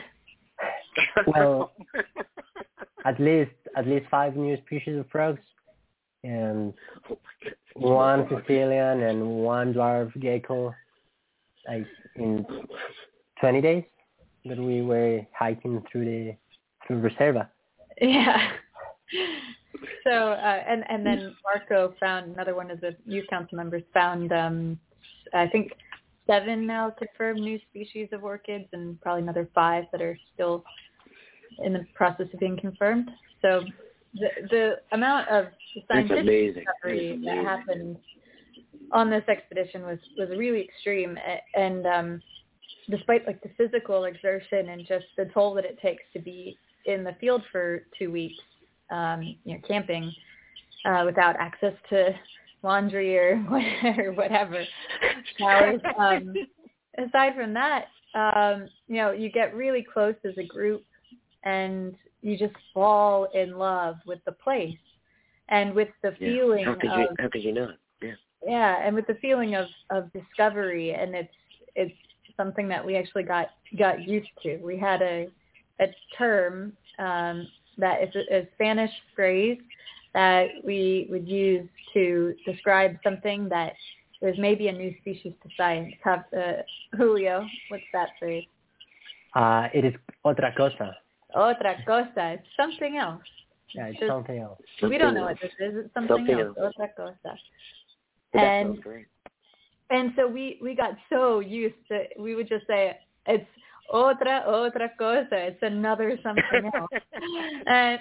Well, at least at least five new species of frogs, and one Sicilian and one dwarf gecko, like in twenty days that we were hiking through the through Reserva. Yeah. So, uh, and, and then Marco found, another one of the youth council members found, um, I think, seven now confirmed new species of orchids, and probably another five that are still in the process of being confirmed. So the the amount of scientific discovery that happened on this expedition was, was really extreme. And um, despite like the physical exertion and just the toll that it takes to be in the field for two weeks, um, you know, camping uh, without access to laundry or whatever, showers. Um, aside from that, um, you know, you get really close as a group, and you just fall in love with the place and with the yeah. feeling how could of you, how could you not? Yeah. Yeah, and with the feeling of, of discovery, and it's it's something that we actually got got used to. We had a a term um, that is a, a Spanish phrase that we would use to describe something that was maybe a new species to science. Have, uh, Julio, what's that phrase? Uh, it is otra cosa. Otra cosa. It's something else. Yeah, it's Just, something else. We don't know what this is. It's something, something else. else. Otra cosa. Well, and and so we, we got so used to, we would just say, it's otra, otra cosa. It's another something else. and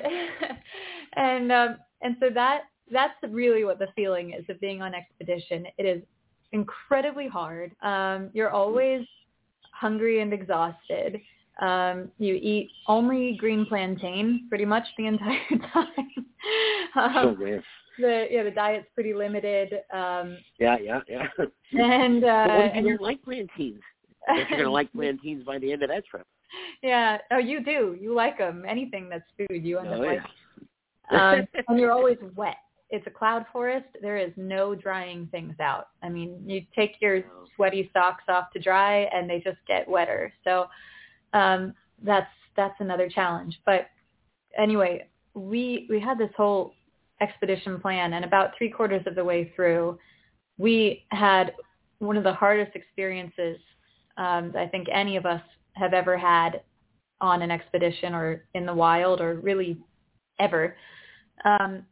and um, and so that that's really what the feeling is of being on expedition. It is incredibly hard. Um, you're always hungry and exhausted. Um, you eat only green plantain pretty much the entire time. um, so rare. The yeah, the diet's pretty limited. Um, yeah, yeah, yeah. And uh, but what if you and don't like plantains? I guess you're gonna like plantains by the end of that trip. Yeah. Oh, you do. You like them. Anything that's food, you end Oh, up yeah. liking. Um, and you're always wet. It's a cloud forest. There is no drying things out. I mean, you take your sweaty socks off to dry, and they just get wetter. So um, that's that's another challenge. But anyway, we we had this whole expedition plan, and about three quarters of the way through, we had one of the hardest experiences um, I think any of us have ever had on an expedition or in the wild or really ever. Um,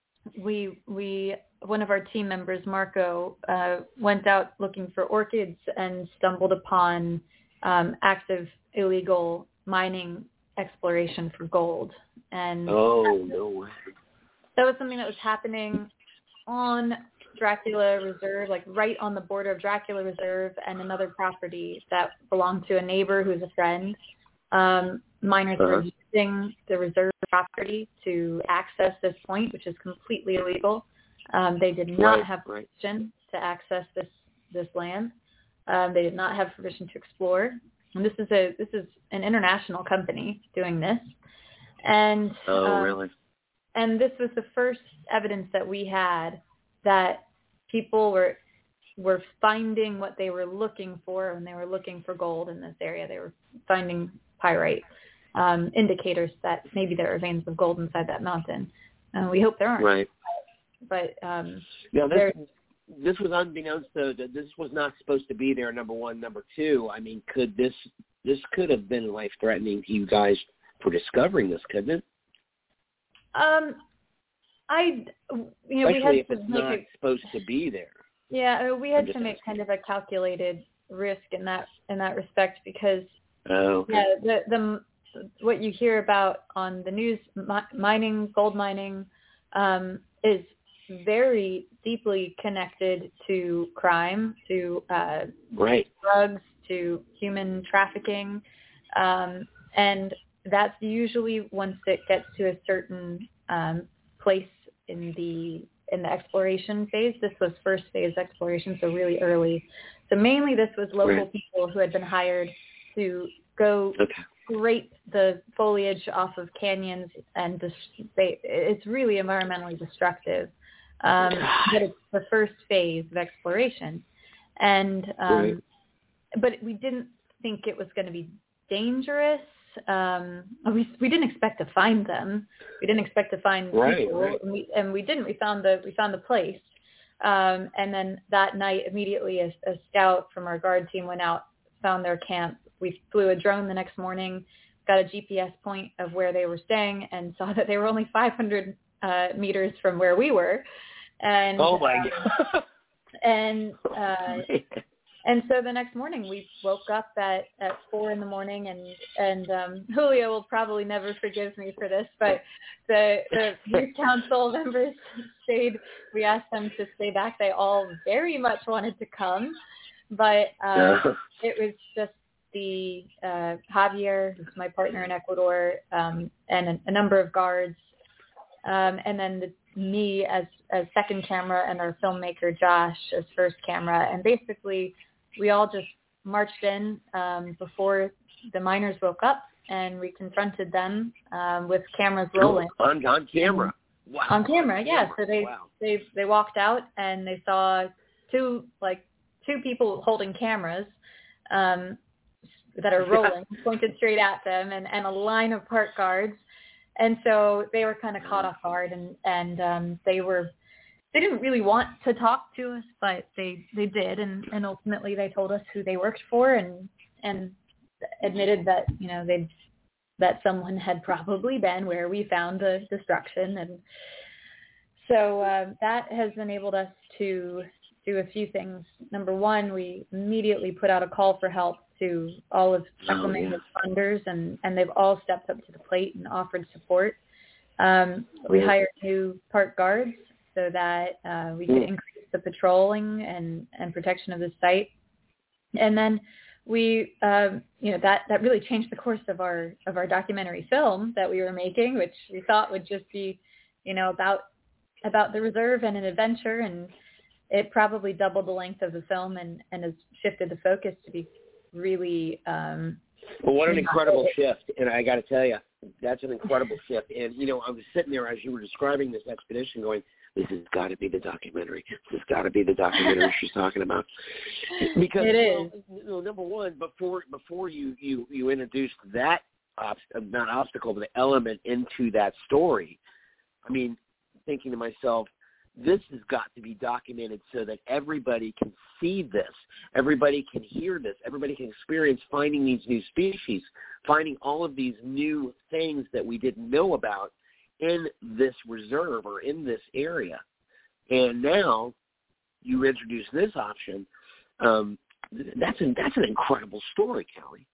we we one of our team members, Marco, uh, went out looking for orchids and stumbled upon um, active illegal mining exploration for gold. And oh no way! That was something that was happening on Dracula Reserve, like right on the border of Dracula Reserve and another property that belonged to a neighbor who's a friend. Um, miners uh-huh. were using the reserve property to access this point, which is completely illegal. Um, they did not right, have right. permission to access this this land. Um, they did not have permission to explore. And this is a this is an international company doing this. And oh, um, really? And this was the first evidence that we had that people were were finding what they were looking for when they were looking for gold in this area. They were finding pyrite, um, indicators that maybe there are veins of gold inside that mountain. Uh, we hope there aren't. Right. But um, now this this was unbeknownst to this was not supposed to be there. Number one, number two. I mean, could this this could have been life threatening to you guys for discovering this, couldn't it? Um, I, you know, Especially we had if to it's make not a, supposed to be there. Yeah, we had I'm to make asking. kind of a calculated risk in that in that respect because oh, okay. yeah, the the what you hear about on the news, mi- mining, gold mining, um, is very deeply connected to crime, to uh, right. drugs, to human trafficking, um, and that's usually once it gets to a certain um, place in the in the exploration phase. This was first phase exploration, so really early. So mainly this was local right. people who had been hired to go okay. scrape the foliage off of canyons, and dis- they, it's really environmentally destructive. Um, but it's the first phase of exploration. And um, right. but we didn't think it was going to be dangerous. Um, we we didn't expect to find them. We didn't expect to find right, people, right. and we and we didn't. We found the we found the place. Um, and then that night, immediately, a, a scout from our guard team went out, found their camp. We flew a drone the next morning, got a G P S point of where they were staying, and saw that they were only five hundred uh, meters from where we were. And oh my um, god! And uh, and so the next morning we woke up at, at four in the morning, and and um, Julio will probably never forgive me for this, but the the youth council members stayed. We asked them to stay back. They all very much wanted to come, but uh, it was just the uh, Javier, who's my partner in Ecuador, um, and a, a number of guards, um, and then the, me as as second camera, and our filmmaker Josh as first camera, and basically we all just marched in um, before the miners woke up, and we confronted them um, with cameras rolling. On, on camera. Wow. On camera, yeah. Camera. So they, wow. they they walked out and they saw two like two people holding cameras um, that are rolling, pointed straight at them, and, and a line of park guards. And so they were kind of caught off guard, and and um, they were. They didn't really want to talk to us, but they, they did, and, and ultimately they told us who they worked for, and and admitted that you know they that someone had probably been where we found the destruction, and so uh, that has enabled us to do a few things. Number one, we immediately put out a call for help to all of Sacramento's oh, yeah. funders, and, and they've all stepped up to the plate and offered support. Um, we hired new park guards so that uh, we could increase the patrolling and, and protection of the site. And then we, um, you know, that, that really changed the course of our of our documentary film that we were making, which we thought would just be, you know, about about the reserve and an adventure, and it probably doubled the length of the film and, and has shifted the focus to be really. Um, well, what an incredible shift, and I got to tell you, that's an incredible shift. And you know, I was sitting there as you were describing this expedition, going, "This has got to be the documentary. This has got to be the documentary she's talking about." Because it well, is. you know, number one, before before you you you introduced that obst- not obstacle, but the element into that story, I mean, thinking to myself, this has got to be documented so that everybody can see this, everybody can hear this, everybody can experience finding these new species, finding all of these new things that we didn't know about in this reserve or in this area. And now you introduce this option. Um, that's an that's an incredible story, Callie.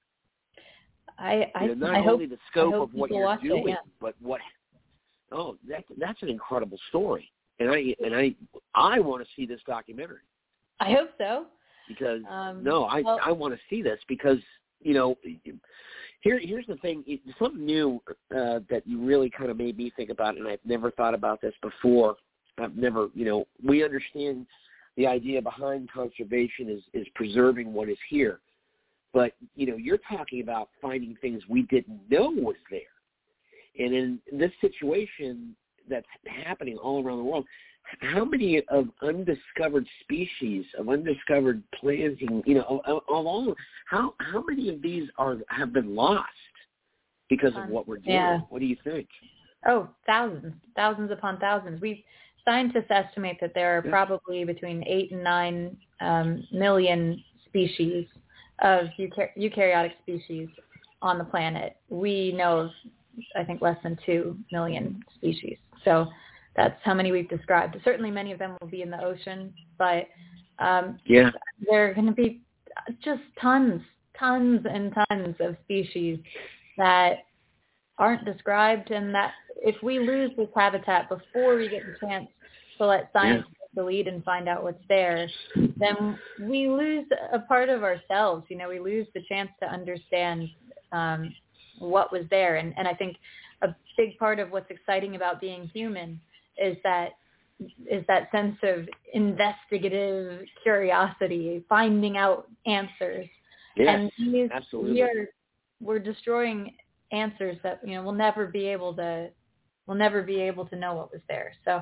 I I, you know, not I only hope, the scope I hope of what people you're watch doing, it, yeah. but what. Oh, that that's an incredible story, and I and I I want to see this documentary. I hope so. Because um, no, I well, I want to see this because you know. Here, here's the thing. Something new uh, that you really kind of made me think about, and I've never thought about this before. I've never, you know, we understand the idea behind conservation is, is preserving what is here. But, you know, you're talking about finding things we didn't know was there. And in this situation that's happening all around the world, how many of undiscovered species, of undiscovered planting, you know, of, of all, how how many of these are have been lost because of what we're doing? Yeah. What do you think? Oh, thousands, thousands upon thousands. We scientists estimate that there are Yeah. probably between eight and nine um, million species of eucar- eukaryotic species on the planet. We know of, I think, less than two million species. So that's how many we've described. Certainly many of them will be in the ocean, but um, yeah. there are going to be just tons, tons and tons of species that aren't described, and that if we lose this habitat before we get the chance to let science Yeah. take the lead and find out what's there, then we lose a part of ourselves. You know, we lose the chance to understand um, what was there. And, and I think a big part of what's exciting about being human is that is that sense of investigative curiosity, finding out answers. Yes, and these, absolutely. we are, we're destroying answers that, you know, we'll never be able to we'll never be able to know what was there. So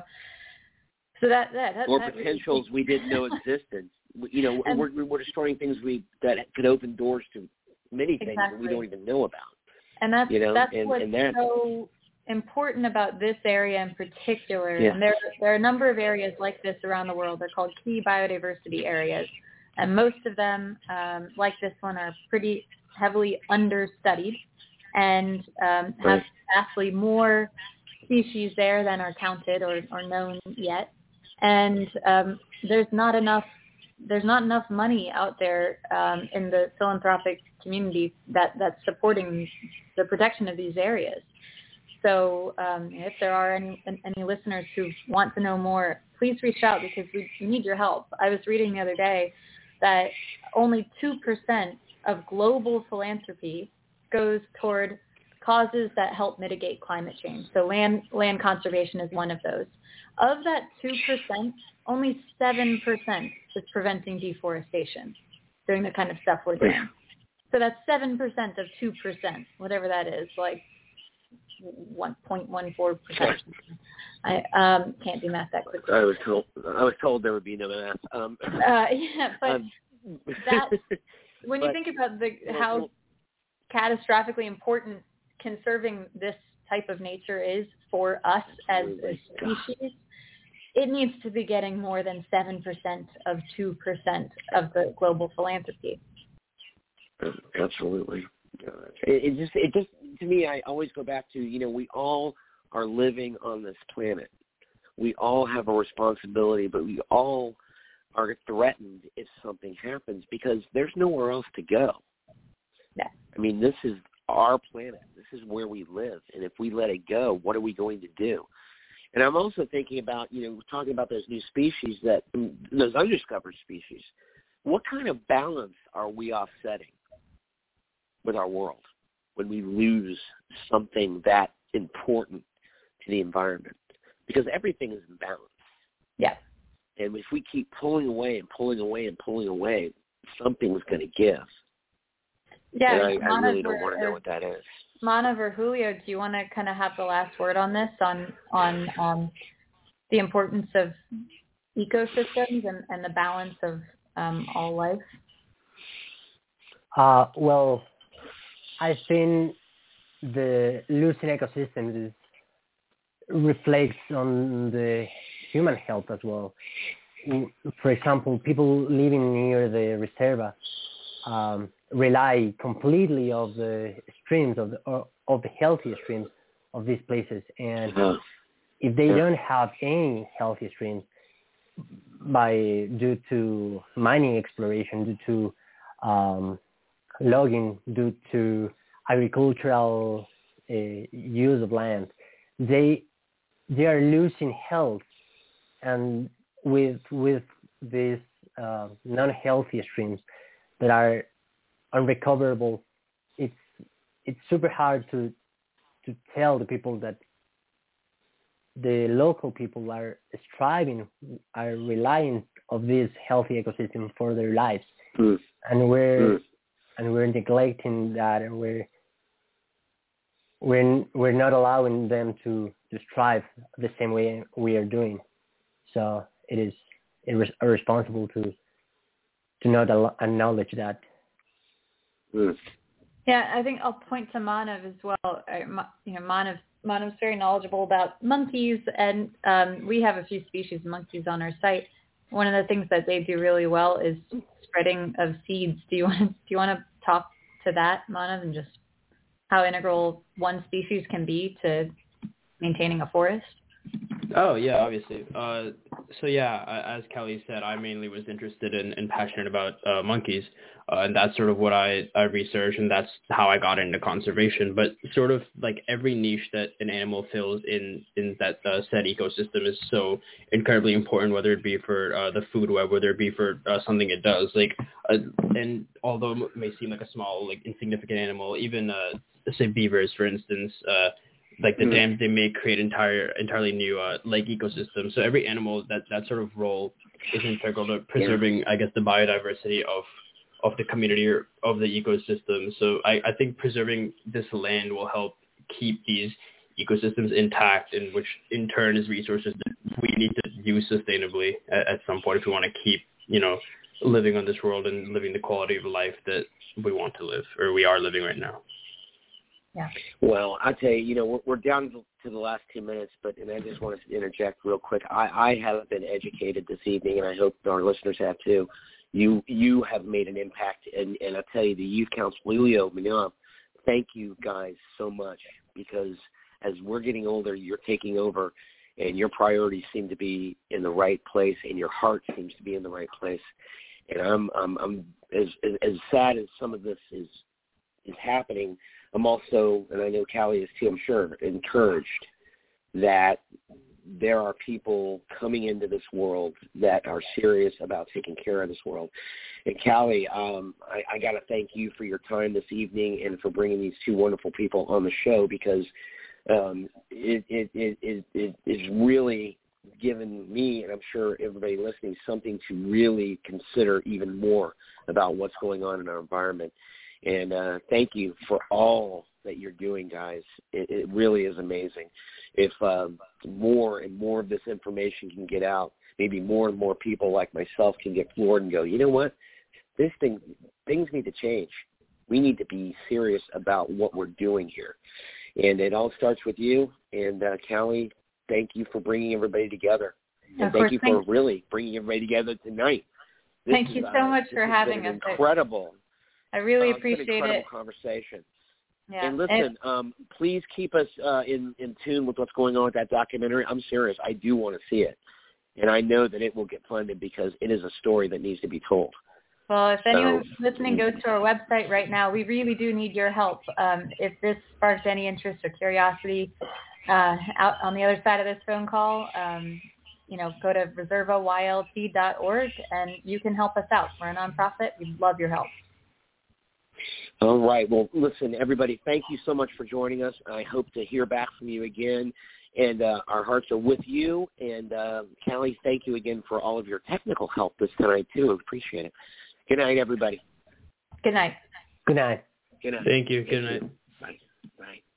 so that that, that or that potentials really... we didn't know existed. You know, and, we're we're destroying things we that could open doors to many things exactly. that we don't even know about. And that's you know, that's and, what's and that, so important about this area in particular. Yeah. And there there are a number of areas like this around the world. They're called key biodiversity areas, and most of them, um, like this one, are pretty heavily understudied and um, have Right. vastly more species there than are counted or, or known yet. And um, there's not enough there's not enough money out there um, in the philanthropic community that, that's supporting the protection of these areas. So um, if there are any, any listeners who want to know more, please reach out because we, we need your help. I was reading the other day that only two percent of global philanthropy goes toward causes that help mitigate climate change. So land land conservation is one of those. Of that two percent, only seven percent is preventing deforestation, doing the kind of stuff we're doing. So that's seven percent of two percent, whatever that is, like one point one four percent. I um, can't do math that quickly. I was told I was told there would be no math. Um, uh, yeah, but um, that when but, you think about the well, how well, catastrophically important conserving this type of nature is for us as a species, it needs to be getting more than seven percent of two percent of the global philanthropy. Absolutely. It, it just, it just, to me, I always go back to, you know, we all are living on this planet. We all have a responsibility, but we all are threatened if something happens because there's nowhere else to go. Yeah. I mean, this is our planet. This is where we live. And if we let it go, what are we going to do? And I'm also thinking about, you know, talking about those new species, that those undiscovered species. What kind of balance are we offsetting? with our world when we lose something that important to the environment, because everything is in balance. Yeah. And if we keep pulling away and pulling away and pulling away, something's going to give. Yeah. And I, I really don't want to know what that is. Manav or Julio, do you want to kind of have the last word on this, on on um, the importance of ecosystems and, and the balance of um, all life? Uh, well, I think the losing ecosystems is, reflects on the human health as well. For example, people living near the reserva um, rely completely of the streams of the uh, of the healthy streams of these places, and uh, if they yeah. don't have any healthy streams, by due to mining exploration, due to um, logging, due to agricultural uh, use of land, they they are losing health, and with with these uh, non-healthy streams that are unrecoverable, it's it's super hard to to tell the people that the local people are striving, are relying of this healthy ecosystem for their lives, mm. and we're mm. and we're neglecting that, and we're we're we're not allowing them to, to strive the same way we are doing. So it is irresponsible to to not acknowledge that. Mm. Yeah, I think I'll point to Manav as well. You know, Manav Manav's very knowledgeable about monkeys, and um, we have a few species of monkeys on our site. One of the things that they do really well is spreading of seeds. Do you want to, do you want to talk to that, Manav, and just how integral one species can be to maintaining a forest? Oh, yeah, obviously. Uh, so, yeah, as Kelly said, I mainly was interested in and passionate about uh, monkeys, uh, and that's sort of what I, I researched, and that's how I got into conservation. But sort of like every niche that an animal fills in, in that uh, said ecosystem is so incredibly important, whether it be for uh, the food web, whether it be for uh, something it does. Like, uh, and although it may seem like a small, like insignificant animal, even, uh, say, beavers, for instance, uh, like the mm. dams, they may create entire entirely new uh, lake ecosystems. So every animal, that, that sort of role is integral to preserving, yeah. I guess, the biodiversity of of the community or of the ecosystem. So I, I think preserving this land will help keep these ecosystems intact, and which in turn is resources that we need to use sustainably at, at some point if we want to keep, you know, living on this world and living the quality of life that we want to live, or we are living right now. Yeah. Well, I tell you, you know, we're, we're down to the last two minutes, but and I just want to interject real quick. I, I have been educated this evening, and I hope our listeners have too. You you have made an impact, and, and I tell you, the Youth Council, Julio, Manav, thank you guys so much, because as we're getting older, you're taking over, and your priorities seem to be in the right place, and your heart seems to be in the right place. And I'm I'm, I'm as, as as sad as some of this is is happening, I'm also, and I know Callie is too, I'm sure, encouraged that there are people coming into this world that are serious about taking care of this world. And Callie, um, I, I got to thank you for your time this evening and for bringing these two wonderful people on the show, because um, it, it, it, it, it is really given me, and I'm sure everybody listening, something to really consider even more about what's going on in our environment. And uh, thank you for all that you're doing, guys. It, it really is amazing. If um, more and more of this information can get out, maybe more and more people like myself can get floored and go, you know what, this thing, things need to change. We need to be serious about what we're doing here. And it all starts with you. And uh, Callie, thank you for bringing everybody together. And of thank course, you thank for really bringing everybody together tonight. This thank is, you so uh, much for having us. Incredible. I really uh, appreciate it's an incredible it. Conversation. Yeah. And listen, and, um, please keep us uh, in, in tune with what's going on with that documentary. I'm serious. I do want to see it. And I know that it will get funded because it is a story that needs to be told. Well, if anyone so, listening goes to our website right now, we really do need your help. Um, if this sparks any interest or curiosity uh, out on the other side of this phone call, um, you know, go to reserva y l t dot org and you can help us out. We're a nonprofit. We'd love your help. All right. Well, listen, everybody, thank you so much for joining us. I hope to hear back from you again, and uh, our hearts are with you. And, uh, Callie, thank you again for all of your technical help this tonight, too. I appreciate it. Good night, everybody. Good night. Good night. Good night. Thank you. Thank Good you. night. Bye. Bye.